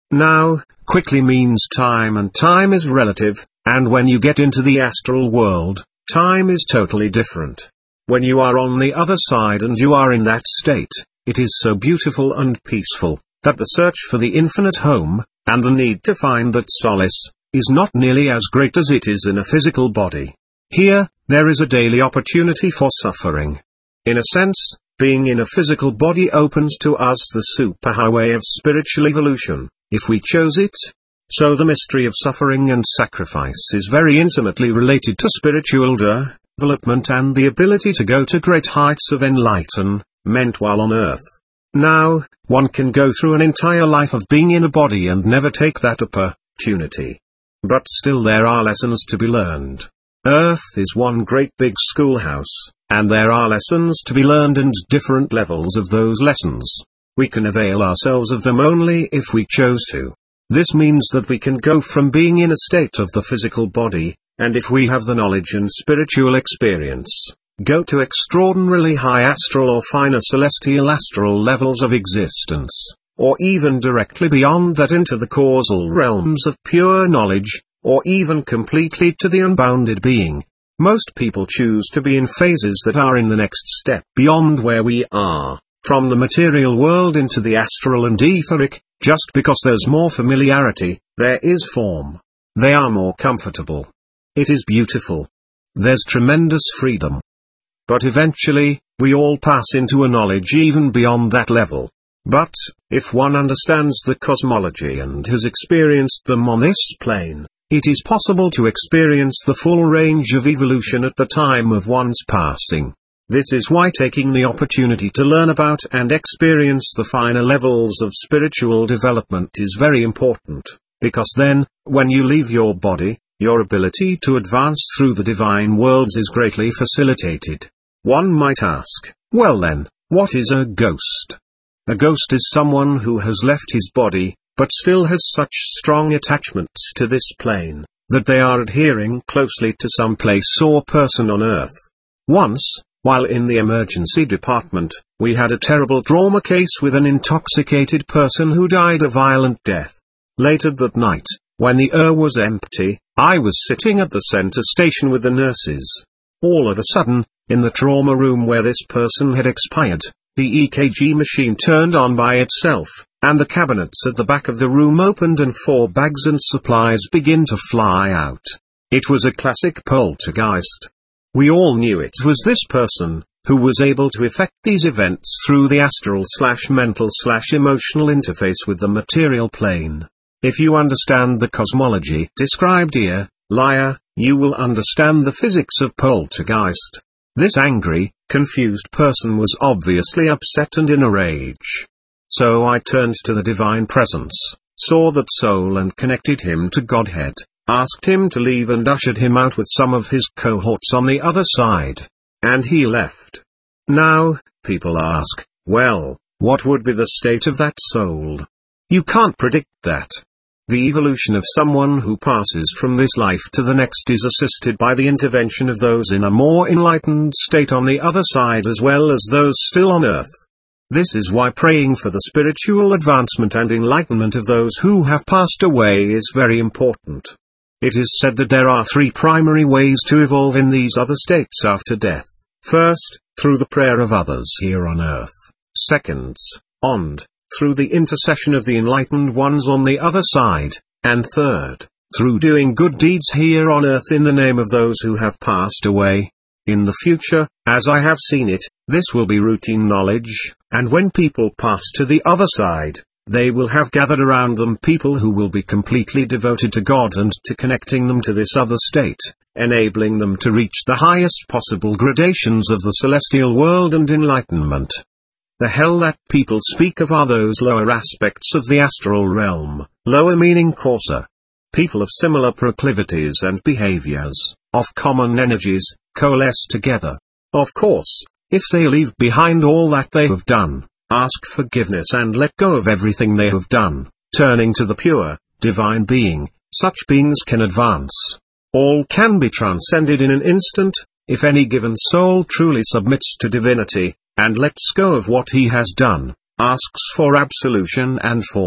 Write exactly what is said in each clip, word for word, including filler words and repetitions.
Now, quickly means time, and time is relative, and when you get into the astral world, time is totally different. When you are on the other side and you are in that state, it is so beautiful and peaceful, that the search for the infinite home, and the need to find that solace, is not nearly as great as it is in a physical body. Here, there is a daily opportunity for suffering. In a sense, being in a physical body opens to us the superhighway of spiritual evolution, if we chose it. So the mystery of suffering and sacrifice is very intimately related to spiritual development and the ability to go to great heights of enlightenment while on earth. Now, one can go through an entire life of being in a body and never take that opportunity. But still there are lessons to be learned. Earth is one great big schoolhouse, and there are lessons to be learned and different levels of those lessons. We can avail ourselves of them only if we chose to. This means that we can go from being in a state of the physical body, and if we have the knowledge and spiritual experience, go to extraordinarily high astral or finer celestial astral levels of existence, or even directly beyond that into the causal realms of pure knowledge, or even completely to the unbounded being. Most people choose to be in phases that are in the next step beyond where we are, from the material world into the astral and etheric, just because there's more familiarity, there is form. They are more comfortable. It is beautiful. There's tremendous freedom. But eventually, we all pass into a knowledge even beyond that level. But, if one understands the cosmology and has experienced them on this plane, it is possible to experience the full range of evolution at the time of one's passing. This is why taking the opportunity to learn about and experience the finer levels of spiritual development is very important, because then, when you leave your body, your ability to advance through the divine worlds is greatly facilitated. One might ask, well then, what is a ghost? A ghost is someone who has left his body, but still has such strong attachments to this plane, that they are adhering closely to some place or person on earth. Once, while in the emergency department, we had a terrible trauma case with an intoxicated person who died a violent death. Later that night, when the E R was empty, I was sitting at the center station with the nurses. All of a sudden, in the trauma room where this person had expired, the E K G machine turned on by itself, and the cabinets at the back of the room opened and four bags and supplies began to fly out. It was a classic poltergeist. We all knew it was this person, who was able to effect these events through the astral slash mental slash emotional interface with the material plane. If you understand the cosmology described here, liar, you will understand the physics of poltergeist. This angry, confused person was obviously upset and in a rage. So I turned to the divine presence, saw that soul and connected him to Godhead, asked him to leave and ushered him out with some of his cohorts on the other side. And he left. Now, people ask, well, what would be the state of that soul? You can't predict that. The evolution of someone who passes from this life to the next is assisted by the intervention of those in a more enlightened state on the other side as well as those still on earth. This is why praying for the spiritual advancement and enlightenment of those who have passed away is very important. It is said that there are three primary ways to evolve in these other states after death. First, through the prayer of others here on earth. Second, and through the intercession of the enlightened ones on the other side. And third, through doing good deeds here on earth in the name of those who have passed away. In the future, as I have seen it, this will be routine knowledge, and when people pass to the other side, they will have gathered around them people who will be completely devoted to God and to connecting them to this other state, enabling them to reach the highest possible gradations of the celestial world and enlightenment. The hell that people speak of are those lower aspects of the astral realm, lower meaning coarser. People of similar proclivities and behaviors, of common energies, coalesce together. Of course, if they leave behind all that they have done, ask forgiveness and let go of everything they have done, turning to the pure, divine being, such beings can advance. All can be transcended in an instant, if any given soul truly submits to divinity, and lets go of what he has done, asks for absolution and for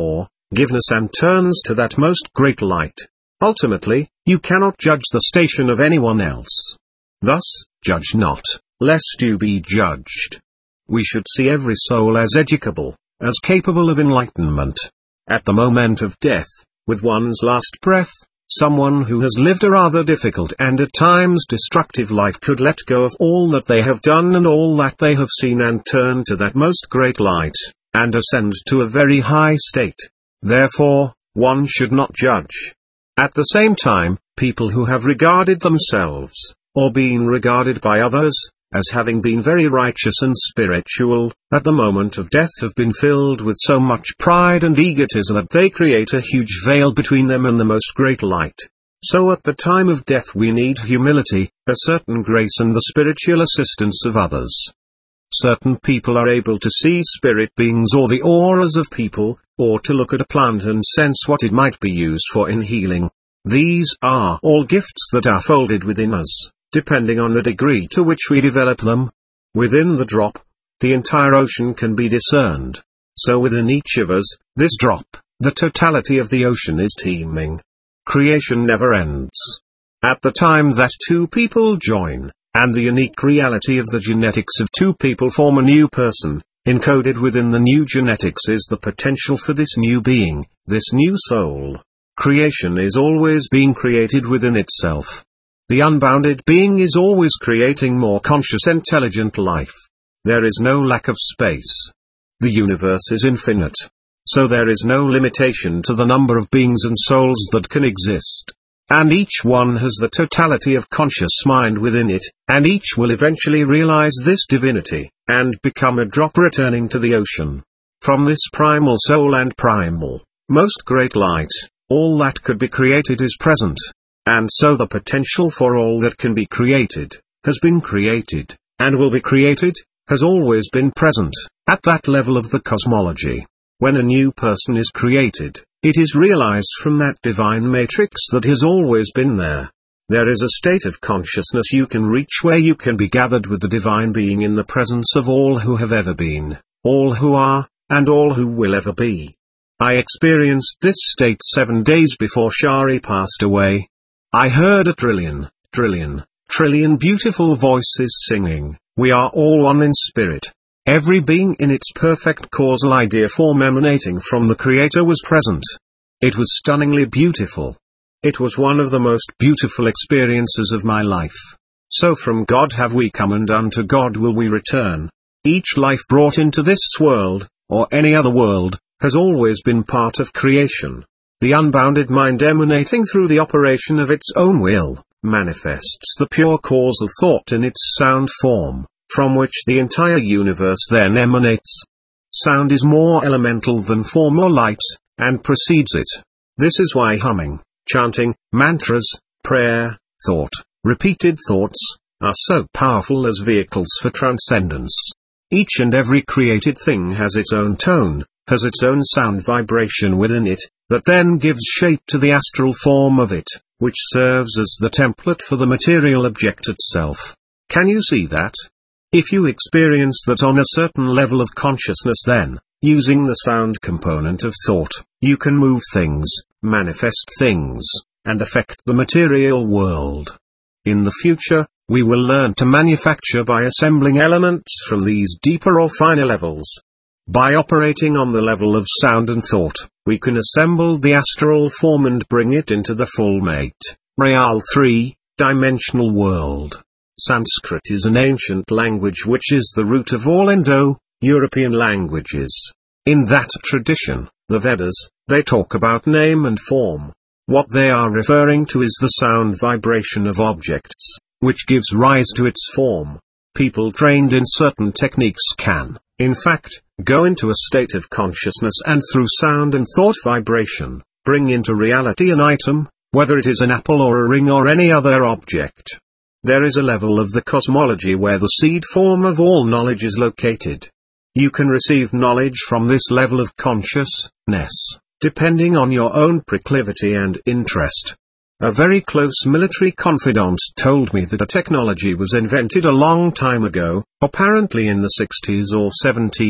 giveness and turns to that most great light. Ultimately, you cannot judge the station of anyone else. Thus, judge not, lest you be judged. We should see every soul as educable, as capable of enlightenment. At the moment of death, with one's last breath, someone who has lived a rather difficult and at times destructive life could let go of all that they have done and all that they have seen and turn to that most great light, and ascend to a very high state. Therefore, one should not judge. At the same time, people who have regarded themselves, or been regarded by others, as having been very righteous and spiritual, at the moment of death have been filled with so much pride and egotism that they create a huge veil between them and the most great light. So at the time of death we need humility, a certain grace and the spiritual assistance of others. Certain people are able to see spirit beings or the auras of people, or to look at a plant and sense what it might be used for in healing. These are all gifts that are folded within us, depending on the degree to which we develop them. Within the drop, the entire ocean can be discerned. So within each of us, this drop, the totality of the ocean is teeming. Creation never ends. At the time that two people join, and the unique reality of the genetics of two people form a new person, encoded within the new genetics is the potential for this new being, this new soul. Creation is always being created within itself. The unbounded being is always creating more conscious intelligent life. There is no lack of space. The universe is infinite. So there is no limitation to the number of beings and souls that can exist. And each one has the totality of conscious mind within it, and each will eventually realize this divinity, and become a drop returning to the ocean. From this primal soul and primal, most great light, all that could be created is present. And so the potential for all that can be created, has been created, and will be created, has always been present, at that level of the cosmology. When a new person is created, it is realized from that divine matrix that has always been there. There is a state of consciousness you can reach where you can be gathered with the divine being in the presence of all who have ever been, all who are, and all who will ever be. I experienced this state seven days before Shari passed away. I heard a trillion, trillion, trillion beautiful voices singing, "We are all one in spirit." Every being in its perfect causal idea form emanating from the Creator was present. It was stunningly beautiful. It was one of the most beautiful experiences of my life. So from God have we come and unto God will we return. Each life brought into this world, or any other world, has always been part of creation. The unbounded mind emanating through the operation of its own will, manifests the pure causal thought in its sound form, from which the entire universe then emanates. Sound is more elemental than form or light, and precedes it. This is why humming, chanting, mantras, prayer, thought, repeated thoughts, are so powerful as vehicles for transcendence. Each and every created thing has its own tone, has its own sound vibration within it, that then gives shape to the astral form of it, which serves as the template for the material object itself. Can you see that? If you experience that on a certain level of consciousness then, using the sound component of thought, you can move things, manifest things, and affect the material world. In the future, we will learn to manufacture by assembling elements from these deeper or finer levels. By operating on the level of sound and thought, we can assemble the astral form and bring it into the full mate, real three-dimensional world. Sanskrit is an ancient language which is the root of all Indo-European languages. In that tradition, the Vedas, they talk about name and form. What they are referring to is the sound vibration of objects, which gives rise to its form. People trained in certain techniques can, in fact, go into a state of consciousness and through sound and thought vibration, bring into reality an item, whether it is an apple or a ring or any other object. There is a level of the cosmology where the seed form of all knowledge is located. You can receive knowledge from this level of consciousness, depending on your own proclivity and interest. A very close military confidant told me that a technology was invented a long time ago, apparently in the sixties or seventies,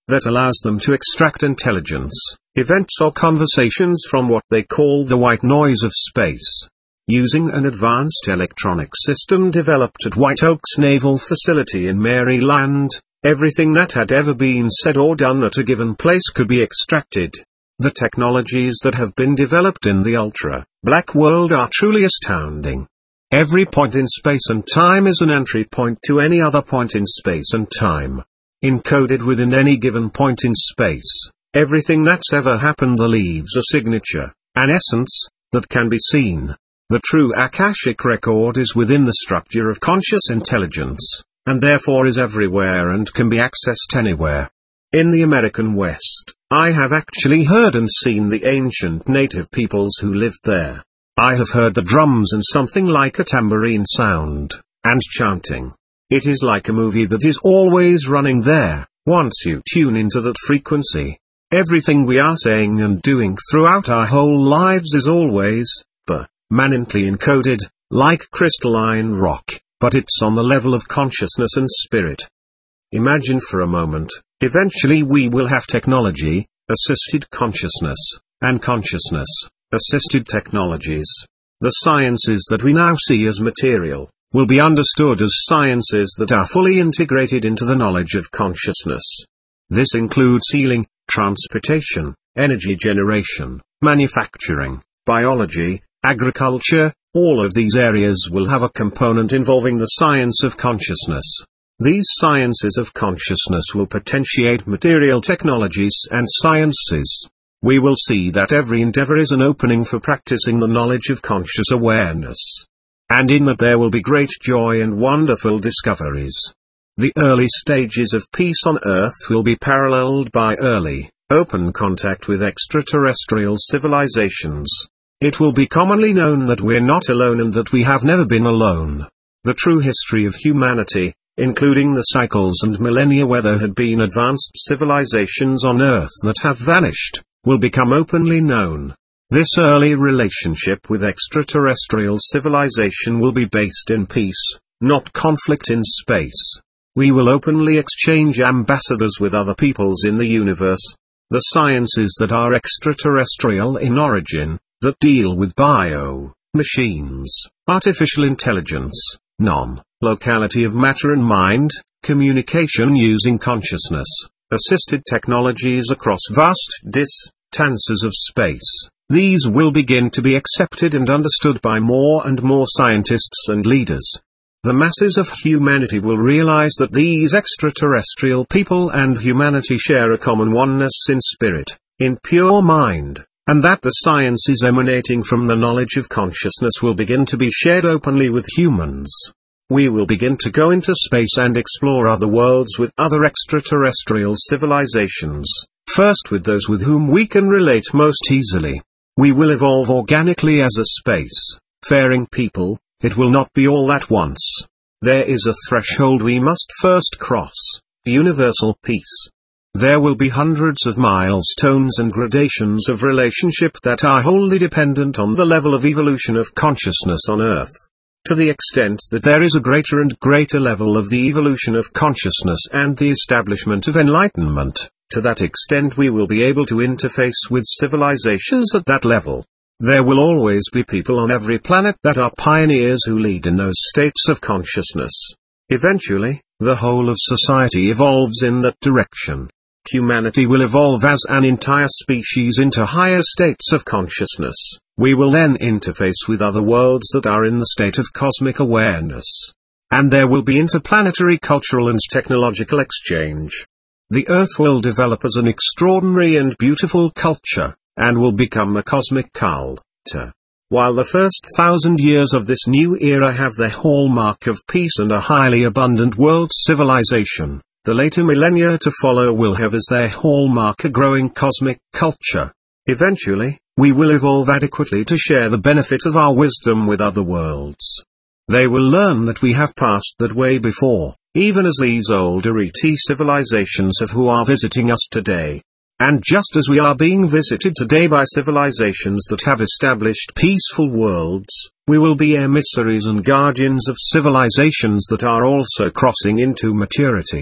that allows them to extract intelligence, events or conversations from what they call the white noise of space. Using an advanced electronic system developed at White Oaks Naval Facility in Maryland, everything that had ever been said or done at a given place could be extracted. The technologies that have been developed in the ultra-black world are truly astounding. Every point in space and time is an entry point to any other point in space and time. Encoded within any given point in space, everything that's ever happened leaves a signature, an essence, that can be seen. The true Akashic record is within the structure of conscious intelligence, and therefore is everywhere and can be accessed anywhere. In the American West, I have actually heard and seen the ancient native peoples who lived there. I have heard the drums and something like a tambourine sound, and chanting. It is like a movie that is always running there, once you tune into that frequency. Everything we are saying and doing throughout our whole lives is always, permanently encoded, like crystalline rock, but it's on the level of consciousness and spirit. Imagine for a moment, eventually we will have technology, assisted consciousness, and consciousness, assisted technologies. The sciences that we now see as material, will be understood as sciences that are fully integrated into the knowledge of consciousness. This includes healing, transportation, energy generation, manufacturing, biology, agriculture. All of these areas will have a component involving the science of consciousness. These sciences of consciousness will potentiate material technologies and sciences. We will see that every endeavor is an opening for practicing the knowledge of conscious awareness. And in that there will be great joy and wonderful discoveries. The early stages of peace on Earth will be paralleled by early, open contact with extraterrestrial civilizations. It will be commonly known that we're not alone and that we have never been alone. The true history of humanity, including the cycles and millennia where there had been advanced civilizations on Earth that have vanished, will become openly known. This early relationship with extraterrestrial civilization will be based in peace, not conflict in space. We will openly exchange ambassadors with other peoples in the universe. The sciences that are extraterrestrial in origin, that deal with bio, machines, artificial intelligence, non-locality of matter and mind, communication using consciousness, assisted technologies across vast distances of space. These will begin to be accepted and understood by more and more scientists and leaders. The masses of humanity will realize that these extraterrestrial people and humanity share a common oneness in spirit, in pure mind, and that the sciences emanating from the knowledge of consciousness will begin to be shared openly with humans. We will begin to go into space and explore other worlds with other extraterrestrial civilizations, first with those with whom we can relate most easily. We will evolve organically as a space-faring people. It will not be all at once. There is a threshold we must first cross, universal peace. There will be hundreds of milestones and gradations of relationship that are wholly dependent on the level of evolution of consciousness on Earth. To the extent that there is a greater and greater level of the evolution of consciousness and the establishment of enlightenment, to that extent we will be able to interface with civilizations at that level. There will always be people on every planet that are pioneers who lead in those states of consciousness. Eventually, the whole of society evolves in that direction. Humanity will evolve as an entire species into higher states of consciousness. We will then interface with other worlds that are in the state of cosmic awareness. And there will be interplanetary cultural and technological exchange. The Earth will develop as an extraordinary and beautiful culture, and will become a cosmic culture. While the first thousand years of this new era have the hallmark of peace and a highly abundant world civilization, the later millennia to follow will have as their hallmark a growing cosmic culture. Eventually, we will evolve adequately to share the benefit of our wisdom with other worlds. They will learn that we have passed that way before, even as these older E T civilizations have who are visiting us today. And just as we are being visited today by civilizations that have established peaceful worlds, we will be emissaries and guardians of civilizations that are also crossing into maturity.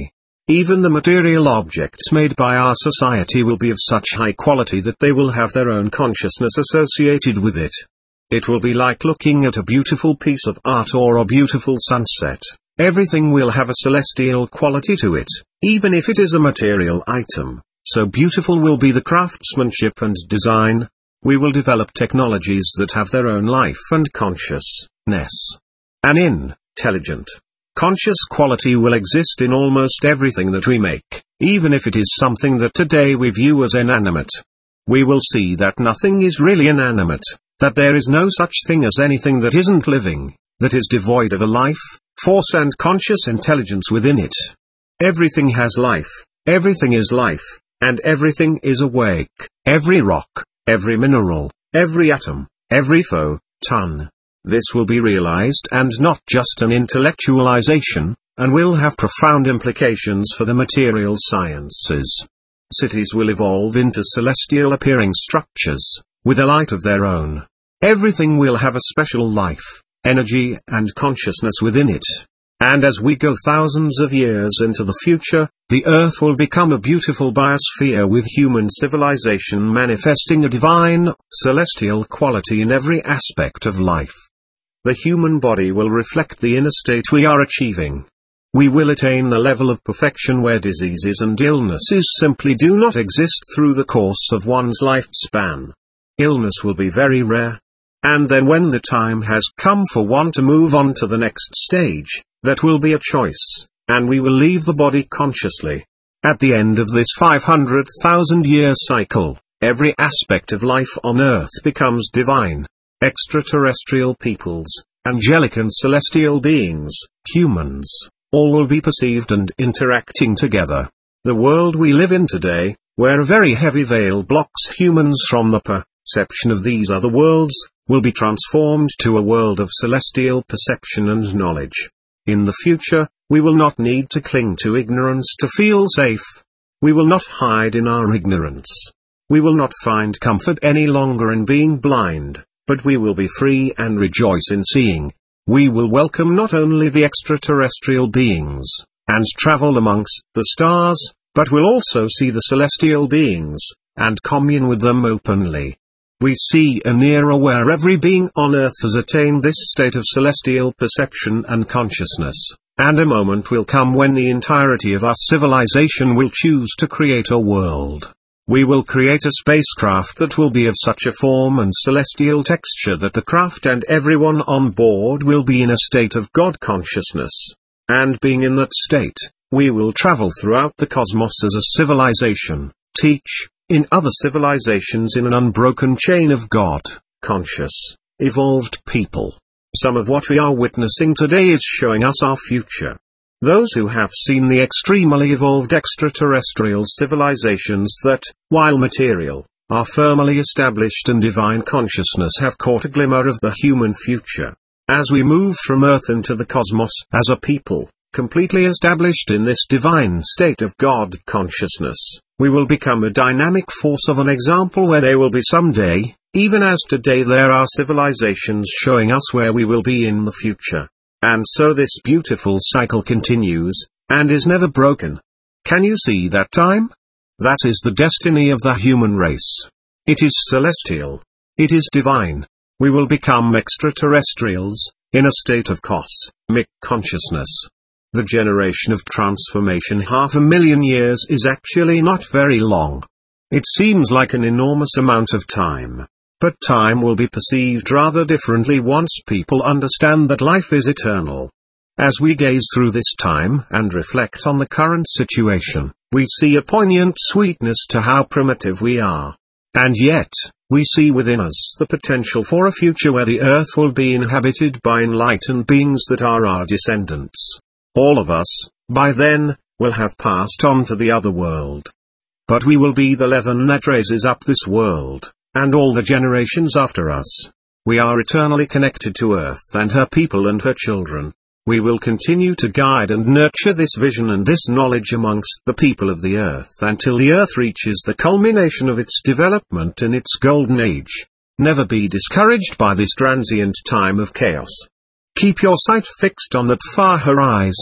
Even the material objects made by our society will be of such high quality that they will have their own consciousness associated with it. It will be like looking at a beautiful piece of art or a beautiful sunset. Everything will have a celestial quality to it, even if it is a material item. So beautiful will be the craftsmanship and design. We will develop technologies that have their own life and consciousness. An intelligent, conscious quality will exist in almost everything that we make, even if it is something that today we view as inanimate. We will see that nothing is really inanimate, that there is no such thing as anything that isn't living, that is devoid of a life, force and conscious intelligence within it. Everything has life, everything is life, and everything is awake, every rock, every mineral, every atom, every photon. This will be realized and not just an intellectualization, and will have profound implications for the material sciences. Cities will evolve into celestial appearing structures, with a light of their own. Everything will have a special life, energy and consciousness within it. And as we go thousands of years into the future, the Earth will become a beautiful biosphere with human civilization manifesting a divine, celestial quality in every aspect of life. The human body will reflect the inner state we are achieving. We will attain a level of perfection where diseases and illnesses simply do not exist through the course of one's lifespan. Illness will be very rare. And then when the time has come for one to move on to the next stage, that will be a choice, and we will leave the body consciously. At the end of this five hundred thousand year cycle, every aspect of life on Earth becomes divine. Extraterrestrial peoples, angelic and celestial beings, humans, all will be perceived and interacting together. The world we live in today, where a very heavy veil blocks humans from the perception of these other worlds, will be transformed to a world of celestial perception and knowledge. In the future, we will not need to cling to ignorance to feel safe. We will not hide in our ignorance. We will not find comfort any longer in being blind, but we will be free and rejoice in seeing. We will welcome not only the extraterrestrial beings, and travel amongst the stars, but will also see the celestial beings, and commune with them openly. We see an era where every being on Earth has attained this state of celestial perception and consciousness, and a moment will come when the entirety of our civilization will choose to create a world. We will create a spacecraft that will be of such a form and celestial texture that the craft and everyone on board will be in a state of God consciousness. And being in that state, we will travel throughout the cosmos as a civilization, teach, in other civilizations in an unbroken chain of God, conscious, evolved people. Some of what we are witnessing today is showing us our future. Those who have seen the extremely evolved extraterrestrial civilizations that, while material, are firmly established in divine consciousness have caught a glimmer of the human future. As we move from Earth into the cosmos as a people, completely established in this divine state of God consciousness, we will become a dynamic force of an example where they will be someday, even as today there are civilizations showing us where we will be in the future. And so this beautiful cycle continues, and is never broken. Can you see that time? That is the destiny of the human race. It is celestial. It is divine. We will become extraterrestrials, in a state of cosmic consciousness. The generation of transformation half a million years is actually not very long. It seems like an enormous amount of time. But time will be perceived rather differently once people understand that life is eternal. As we gaze through this time and reflect on the current situation, we see a poignant sweetness to how primitive we are. And yet, we see within us the potential for a future where the earth will be inhabited by enlightened beings that are our descendants. All of us, by then, will have passed on to the other world. But we will be the leaven that raises up this world. And all the generations after us. We are eternally connected to Earth and her people and her children. We will continue to guide and nurture this vision and this knowledge amongst the people of the Earth until the Earth reaches the culmination of its development in its golden age. Never be discouraged by this transient time of chaos. Keep your sight fixed on that far horizon,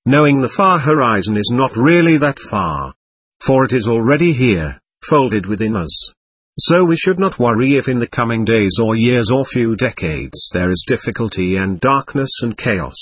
knowing the far horizon is not really that far. For it is already here, folded within us. So we should not worry if in the coming days or years or few decades there is difficulty and darkness and chaos.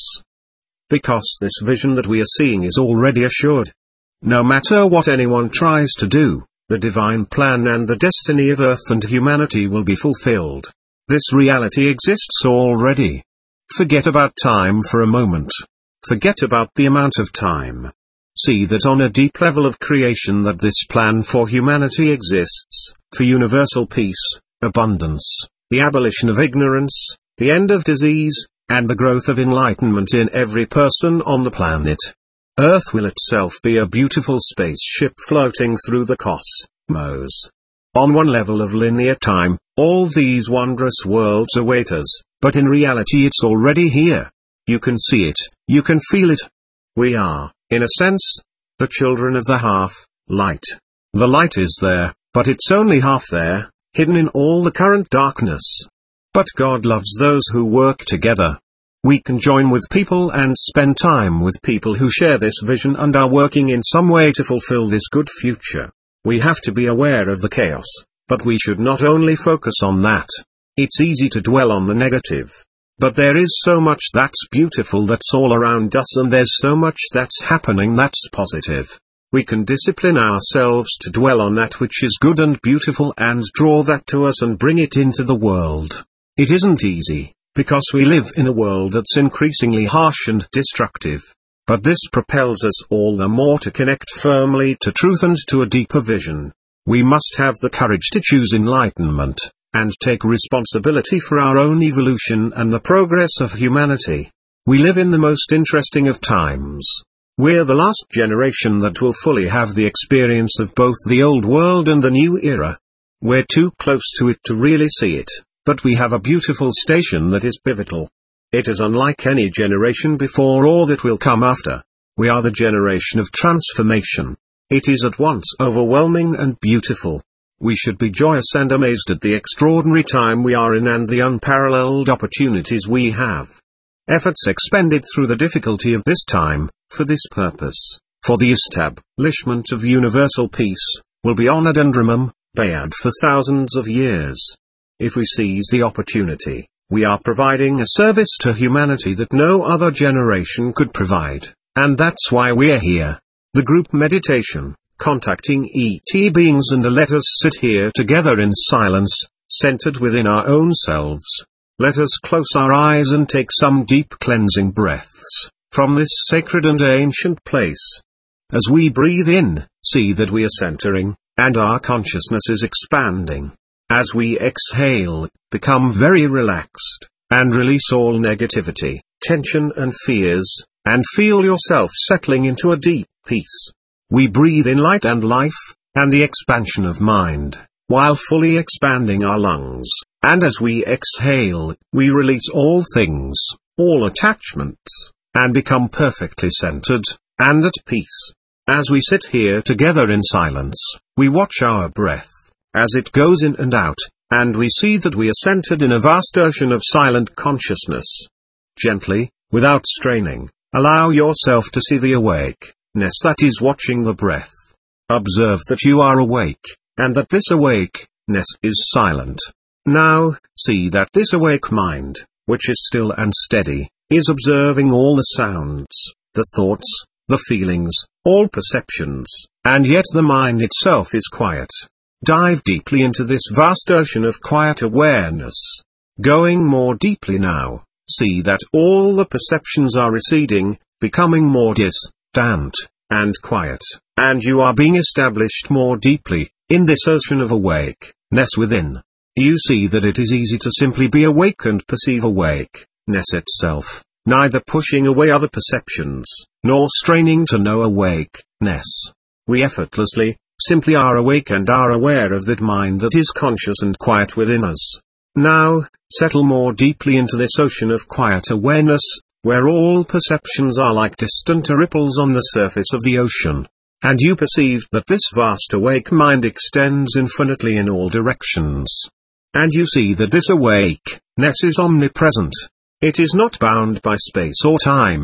Because this vision that we are seeing is already assured. No matter what anyone tries to do, the divine plan and the destiny of earth and humanity will be fulfilled. This reality exists already. Forget about time for a moment. Forget about the amount of time. See that on a deep level of creation that this plan for humanity exists, for universal peace, abundance, the abolition of ignorance, the end of disease, and the growth of enlightenment in every person on the planet. Earth will itself be a beautiful spaceship floating through the cosmos. On one level of linear time, all these wondrous worlds await us, but in reality it's already here. You can see it, you can feel it. We are, in a sense, the children of the half-light. The light is there, but it's only half there, hidden in all the current darkness. But God loves those who work together. We can join with people and spend time with people who share this vision and are working in some way to fulfill this good future. We have to be aware of the chaos, but we should not only focus on that. It's easy to dwell on the negative. But there is so much that's beautiful that's all around us, and there's so much that's happening that's positive. We can discipline ourselves to dwell on that which is good and beautiful and draw that to us and bring it into the world. It isn't easy, because we live in a world that's increasingly harsh and destructive. But this propels us all the more to connect firmly to truth and to a deeper vision. We must have the courage to choose enlightenment, and take responsibility for our own evolution and the progress of humanity. We live in the most interesting of times. We're the last generation that will fully have the experience of both the old world and the new era. We're too close to it to really see it, but we have a beautiful station that is pivotal. It is unlike any generation before or that will come after. We are the generation of transformation. It is at once overwhelming and beautiful. We should be joyous and amazed at the extraordinary time we are in and the unparalleled opportunities we have. Efforts expended through the difficulty of this time, for this purpose, for the establishment of universal peace, will be honored and remembered for thousands of years. If we seize the opportunity, we are providing a service to humanity that no other generation could provide, and that's why we're here. The group meditation, contacting E T beings, and let us sit here together in silence, centered within our own selves. Let us close our eyes and take some deep cleansing breaths, from this sacred and ancient place. As we breathe in, see that we are centering, and our consciousness is expanding. As we exhale, become very relaxed, and release all negativity, tension and fears, and feel yourself settling into a deep peace. We breathe in light and life, and the expansion of mind, while fully expanding our lungs, and as we exhale, we release all things, all attachments, and become perfectly centered, and at peace. As we sit here together in silence, we watch our breath, as it goes in and out, and we see that we are centered in a vast ocean of silent consciousness. Gently, without straining, allow yourself to see the awakeness that is watching the breath. Observe that you are awake, and that this awakeness is silent. Now, see that this awake mind, which is still and steady, is observing all the sounds, the thoughts, the feelings, all perceptions, and yet the mind itself is quiet. Dive deeply into this vast ocean of quiet awareness. Going more deeply now, see that all the perceptions are receding, becoming more distant, and quiet, and you are being established more deeply, in this ocean of awakeness within. You see that it is easy to simply be awake and perceive awakeness itself, neither pushing away other perceptions, nor straining to know awakeness. We effortlessly, simply are awake and are aware of that mind that is conscious and quiet within us. Now, settle more deeply into this ocean of quiet awareness, where all perceptions are like distant ripples on the surface of the ocean. And you perceive that this vast awake mind extends infinitely in all directions. And you see that this awakeness is omnipresent. It is not bound by space or time.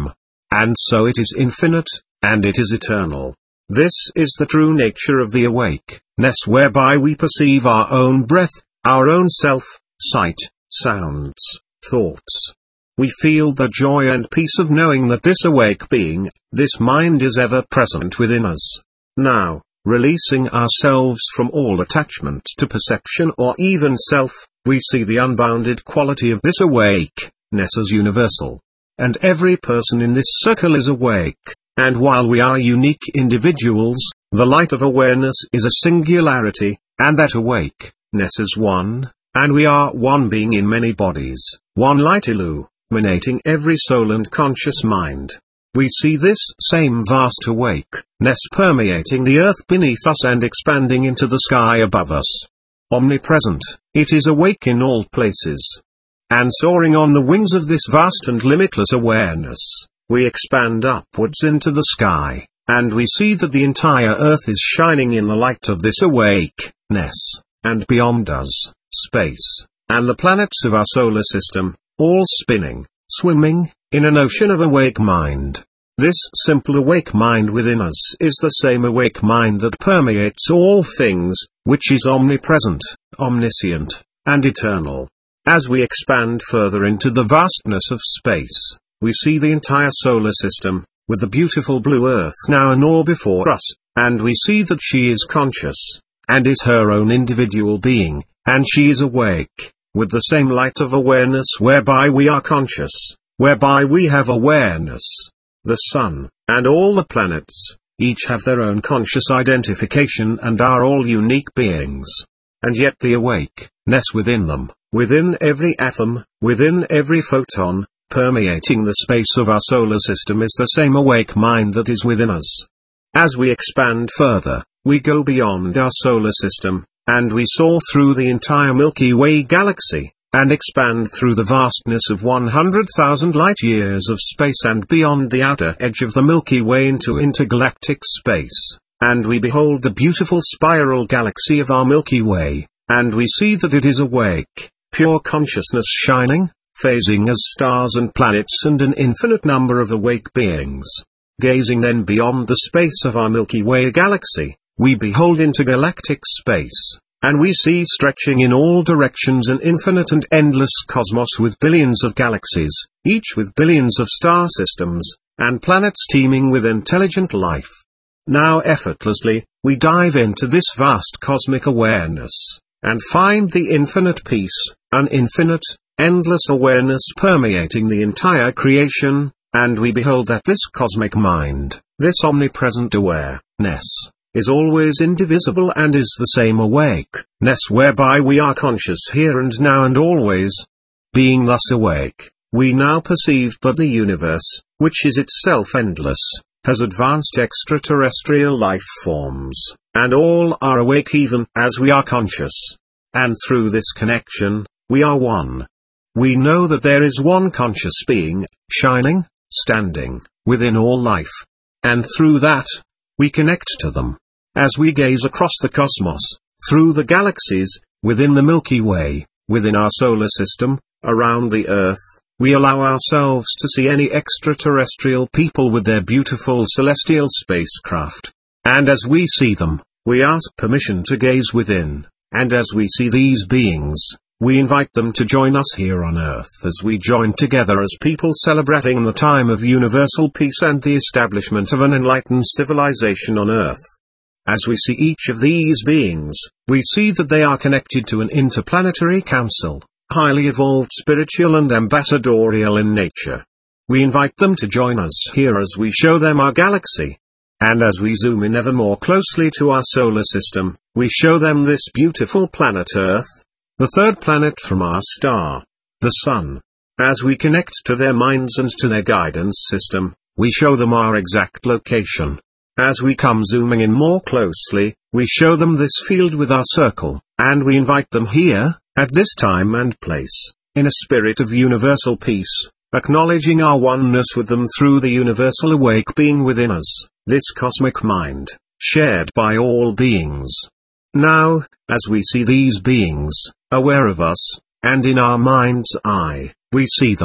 and so it is infinite, and it is eternal. This is the true nature of the awakeness whereby we perceive our own breath, our own self, sight, sounds, thoughts. We feel the joy and peace of knowing that this awake being, this mind is ever present within us. Now, releasing ourselves from all attachment to perception or even self, we see the unbounded quality of this awakeness as universal. And every person in this circle is awake, and while we are unique individuals, the light of awareness is a singularity, and that awakeness is one, and we are one being in many bodies, one light illuminating every soul and conscious mind. We see this same vast awakeness permeating the earth beneath us and expanding into the sky above us. Omnipresent, it is awake in all places. And soaring on the wings of this vast and limitless awareness, we expand upwards into the sky, and we see that the entire earth is shining in the light of this awakeness, and beyond us, space, and the planets of our solar system, all spinning, swimming, in an ocean of awake mind. This simple awake mind within us is the same awake mind that permeates all things, which is omnipresent, omniscient, and eternal. As we expand further into the vastness of space, we see the entire solar system, with the beautiful blue earth now and all before us, and we see that she is conscious, and is her own individual being, and she is awake, with the same light of awareness whereby we are conscious, whereby we have awareness. The sun, and all the planets, each have their own conscious identification and are all unique beings. And yet the awakeness within them, within every atom, within every photon, permeating the space of our solar system is the same awake mind that is within us. As we expand further, we go beyond our solar system, and we soar through the entire Milky Way galaxy, and expand through the vastness of one hundred thousand light-years of space and beyond the outer edge of the Milky Way into intergalactic space, and we behold the beautiful spiral galaxy of our Milky Way, and we see that it is awake, pure consciousness shining, phasing as stars and planets and an infinite number of awake beings. Gazing then beyond the space of our Milky Way galaxy, we behold intergalactic space, and we see stretching in all directions an infinite and endless cosmos with billions of galaxies, each with billions of star systems, and planets teeming with intelligent life. Now effortlessly, we dive into this vast cosmic awareness, and find the infinite peace, an infinite, endless awareness permeating the entire creation, and we behold that this cosmic mind, this omnipresent awareness, is always indivisible and is the same awakeness whereby we are conscious here and now and always. Being thus awake, we now perceive that the universe, which is itself endless, has advanced extraterrestrial life forms, and all are awake even as we are conscious. And through this connection, we are one. We know that there is one conscious being, shining, standing, within all life. And through that, we connect to them. As we gaze across the cosmos, through the galaxies, within the Milky Way, within our solar system, around the Earth, we allow ourselves to see any extraterrestrial people with their beautiful celestial spacecraft. And as we see them, we ask permission to gaze within, and as we see these beings, we invite them to join us here on Earth as we join together as people celebrating the time of universal peace and the establishment of an enlightened civilization on Earth. As we see each of these beings, we see that they are connected to an interplanetary council, highly evolved spiritual and ambassadorial in nature. We invite them to join us here as we show them our galaxy. And as we zoom in ever more closely to our solar system, we show them this beautiful planet Earth, the third planet from our star, the Sun. As we connect to their minds and to their guidance system, we show them our exact location. As we come zooming in more closely, we show them this field with our circle, and we invite them here, at this time and place, in a spirit of universal peace, acknowledging our oneness with them through the universal awake being within us, this cosmic mind, shared by all beings. Now, as we see these beings, aware of us, and in our mind's eye, we see them,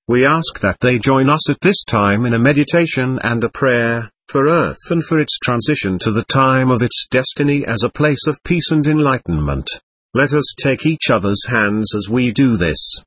We ask that they join us at this time in a meditation and a prayer, for Earth and for its transition to the time of its destiny as a place of peace and enlightenment. Let us take each other's hands as we do this.